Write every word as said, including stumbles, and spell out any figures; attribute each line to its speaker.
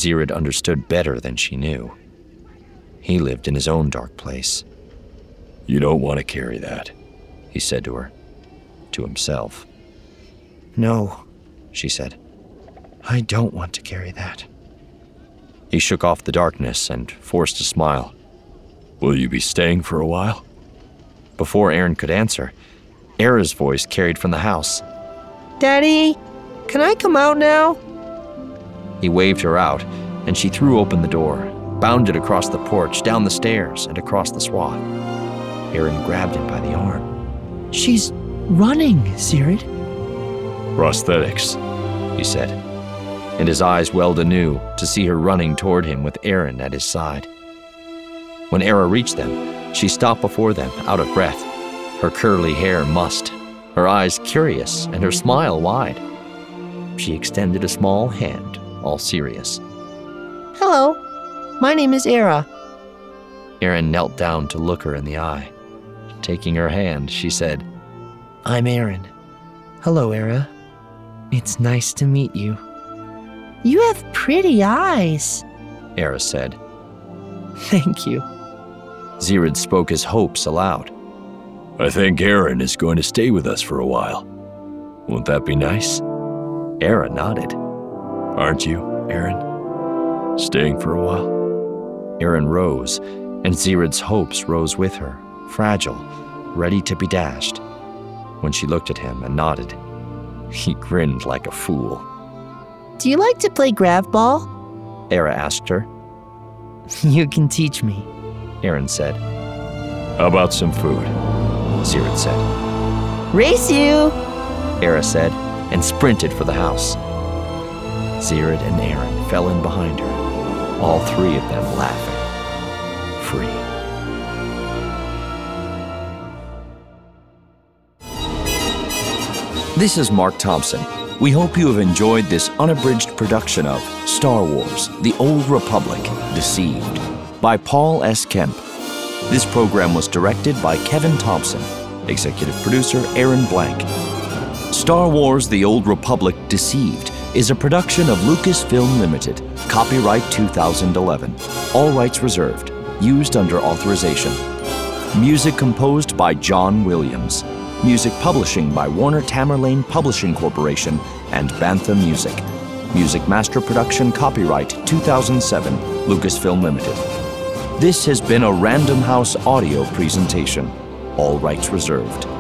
Speaker 1: Zirid understood better than she knew. He lived in his own dark place.
Speaker 2: "You don't want to carry that,"
Speaker 1: he said to her, to himself. "No," she said. "I don't want to carry that." He shook off the darkness and forced a smile.
Speaker 2: "Will you be staying for a while?"
Speaker 1: Before Aaron could answer, Era's voice carried from the house.
Speaker 3: "Daddy, can I come out now?"
Speaker 1: He waved her out, and she threw open the door, bounded across the porch, down the stairs, and across the swath. Aaron grabbed him by the arm.
Speaker 3: "She's running, Zirid."
Speaker 2: "Prosthetics,"
Speaker 1: he said, and his eyes welled anew to see her running toward him with Aaron at his side. When Era reached them, she stopped before them, out of breath, her curly hair mussed, her eyes curious, and her smile wide. She extended a small hand, all serious.
Speaker 3: "Hello, my name is Era."
Speaker 1: Aaron knelt down to look her in the eye. Taking her hand, she said,
Speaker 3: "I'm Aaron. Hello, Era. It's nice to meet you." "You have pretty eyes,"
Speaker 1: Era said.
Speaker 3: "Thank you."
Speaker 1: Zirid spoke his hopes aloud.
Speaker 2: "I think Aaron is going to stay with us for a while. Won't that be nice?"
Speaker 1: Era nodded.
Speaker 2: "Aren't you, Aaron? Staying for a while?"
Speaker 1: Aaron rose, and Zirid's hopes rose with her, fragile, ready to be dashed. When she looked at him and nodded, he grinned like a fool.
Speaker 3: "Do you like to play grav ball?"
Speaker 1: Era asked her.
Speaker 3: "You can teach me,"
Speaker 1: Aaron said.
Speaker 2: "How about some food?"
Speaker 1: Zirid said.
Speaker 3: "Race you,"
Speaker 1: Era said, and sprinted for the house. Zirid and Aaron fell in behind her, all three of them laughing. Free. This is Mark Thompson. We hope you have enjoyed this unabridged production of Star Wars: The Old Republic – Deceived by Paul S. Kemp. This program was directed by Kevin Thompson, executive producer Aaron Blank. Star Wars: The Old Republic – Deceived is a production of Lucasfilm Limited, copyright two thousand eleven, all rights reserved, used under authorization. Music composed by John Williams. Music publishing by Warner Tamerlane Publishing Corporation and Bantha Music. Music master production copyright two thousand seven, Lucasfilm Limited. This has been a Random House audio presentation. All rights reserved.